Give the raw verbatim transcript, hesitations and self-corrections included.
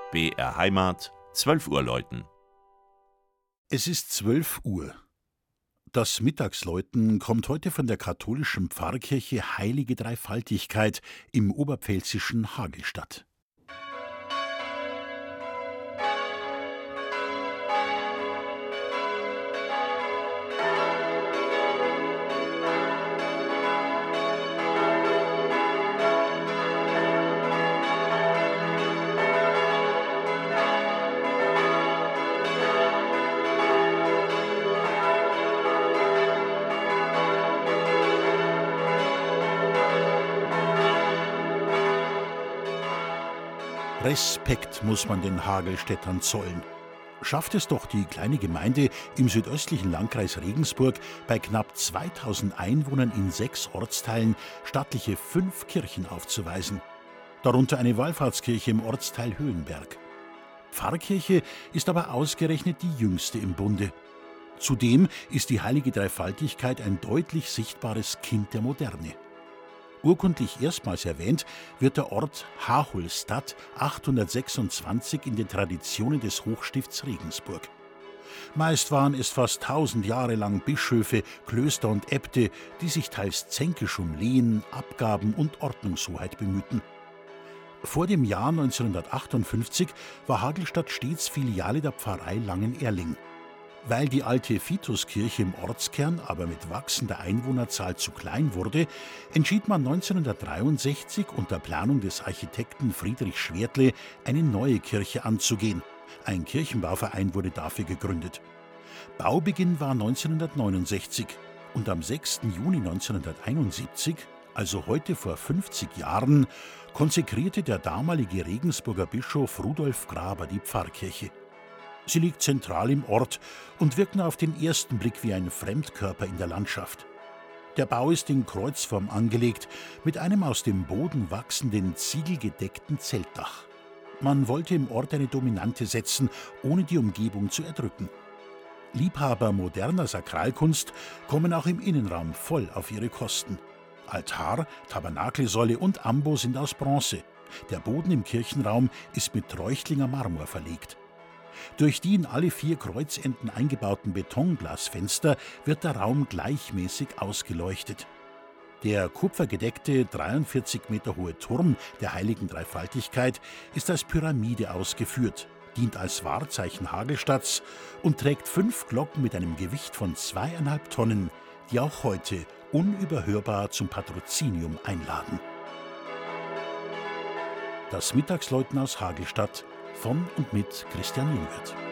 B R Heimat, zwölf Uhr läuten. Es ist zwölf Uhr. Das Mittagsläuten kommt heute von der katholischen Pfarrkirche Heilige Dreifaltigkeit im oberpfälzischen Hagelstadt. Respekt muss man den Hagelstädtern zollen. Schafft es doch die kleine Gemeinde im südöstlichen Landkreis Regensburg, bei knapp zweitausend Einwohnern in sechs Ortsteilen stattliche fünf Kirchen aufzuweisen. Darunter eine Wallfahrtskirche im Ortsteil Höhenberg. Pfarrkirche ist aber ausgerechnet die jüngste im Bunde. Zudem ist die Heilige Dreifaltigkeit ein deutlich sichtbares Kind der Moderne. Urkundlich erstmals erwähnt wird der Ort Haholstadt achthundertsechsundzwanzig in den Traditionen des Hochstifts Regensburg. Meist waren es fast tausend Jahre lang Bischöfe, Klöster und Äbte, die sich teils zänkisch um Lehen, Abgaben und Ordnungshoheit bemühten. Vor dem Jahr neunzehnhundertachtundfünfzig war Hagelstadt stets Filiale der Pfarrei Langenerling. Weil die alte Vituskirche im Ortskern aber mit wachsender Einwohnerzahl zu klein wurde, entschied man neunzehnhundertdreiundsechzig unter Planung des Architekten Friedrich Schwertle, eine neue Kirche anzugehen. Ein Kirchenbauverein wurde dafür gegründet. Baubeginn war neunzehnhundertneunundsechzig und am sechsten Juni neunzehnhunderteinundsiebzig, also heute vor fünfzig Jahren, konsekrierte der damalige Regensburger Bischof Rudolf Graber die Pfarrkirche. Sie liegt zentral im Ort und wirkt nur auf den ersten Blick wie ein Fremdkörper in der Landschaft. Der Bau ist in Kreuzform angelegt, mit einem aus dem Boden wachsenden, ziegelgedeckten Zeltdach. Man wollte im Ort eine Dominante setzen, ohne die Umgebung zu erdrücken. Liebhaber moderner Sakralkunst kommen auch im Innenraum voll auf ihre Kosten. Altar, Tabernakelsäule und Ambo sind aus Bronze. Der Boden im Kirchenraum ist mit Treuchtlinger Marmor verlegt. Durch die in alle vier Kreuzenden eingebauten Betonglasfenster wird der Raum gleichmäßig ausgeleuchtet. Der kupfergedeckte, dreiundvierzig Meter hohe Turm der Heiligen Dreifaltigkeit ist als Pyramide ausgeführt, dient als Wahrzeichen Hagelstadts und trägt fünf Glocken mit einem Gewicht von zweieinhalb Tonnen, die auch heute unüberhörbar zum Patrozinium einladen. Das Mittagsläuten aus Hagelstadt von und mit Christian Jungwirth.